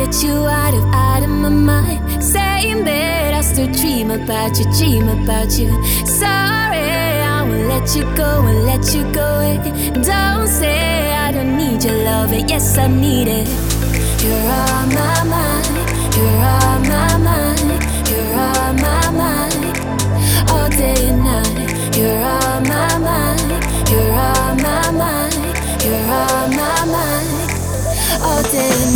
get you out of my mind. Same bed, I still dream about you, dream about you. Sorry, I won't let you go, won't let you go. Don't say I don't need your love, yes I need it. You're on my mind, you're on my mind, you're on my mind, all day and night. You're on my mind, you're on my mind, you're on my mind, all day and night.